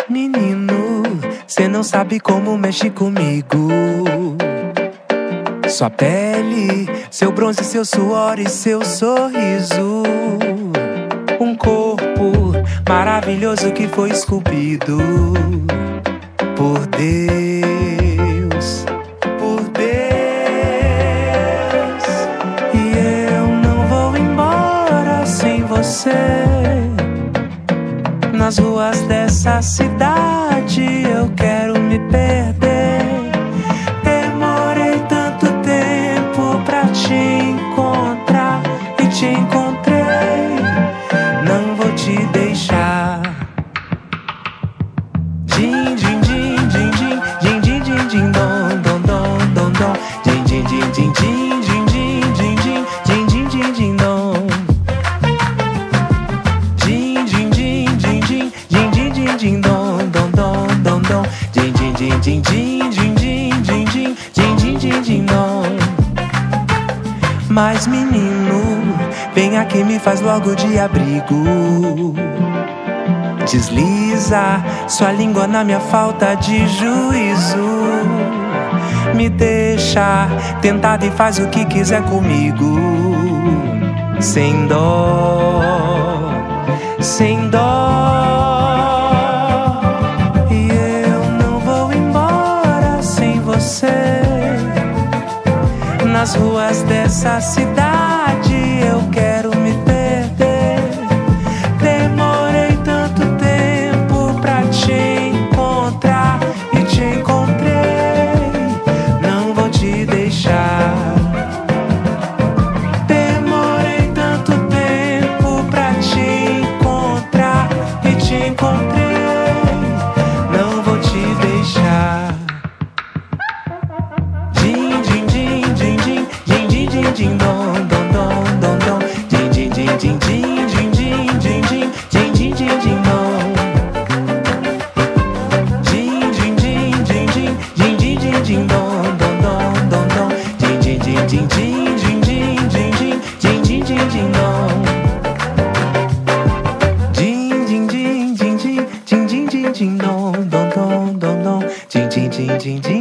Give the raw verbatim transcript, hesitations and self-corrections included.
Menino, cê não sabe como mexe comigo. Sua pele, seu bronze, seu suor e seu sorriso. Um corpo maravilhoso que foi esculpido por Deus, por Deus. E eu não vou embora sem você. Nas ruas dessa cidade eu quero me perder. Demorei tanto tempo pra te encontrar e te encontrei. Não vou te deixar. Din, din, din, din, din, din, din, din, din, dom, dom, dom, dom, dom. Din, din, din, din, din, din, din, din, din, din, din, din, din, dom. Din, din, din, din, din, din, din, din, din, dom, dom, dom, dom, dom. Din, din, din, din, din, din, din, din, din, din, din, din, din, dom. Mas menino, vem aqui, me faz logo de abrigo. Desliza sua língua na minha falta de juízo. Me deixa tentado e faz o que quiser comigo. Sem dó, sem dó. E eu não vou embora sem você. Nas ruas dessa cidade eu quero me perder. Demorei tanto tempo pra te encontrar e te encontrei. Não vou te deixar. Demorei tanto tempo pra te encontrar e te encontrei. Não vou te deixar. Din, din, din, din, din, din, din, din, din, dom, dom, dom, dom, dom. Din, din, din, din, din, din, din, din, din, din, din, din, din, dom. Din, din, din, din, din, din, din, din, din, dom, dom, dom, dom, dom. Din, din, din, din, din, din, din, din, din, din, din, din, din, dom. Din, din, din, din, din, din, din, din, din, dom, dom, dom, dom, dom. Din, din, din, din, din.